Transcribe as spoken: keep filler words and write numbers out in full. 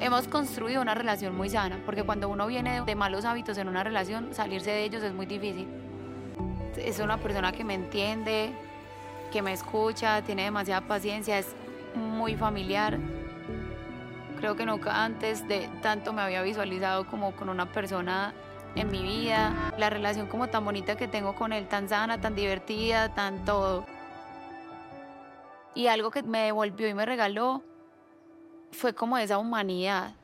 hemos construido una relación muy sana, porque cuando uno viene de malos hábitos en una relación, salirse de ellos es muy difícil. Es una persona que me entiende, que me escucha, tiene demasiada paciencia, es muy familiar. Creo que nunca antes de tanto me había visualizado como con una persona en mi vida. La relación como tan bonita que tengo con él, tan sana, tan divertida, tan todo. Y algo que me devolvió y me regaló fue como esa humanidad.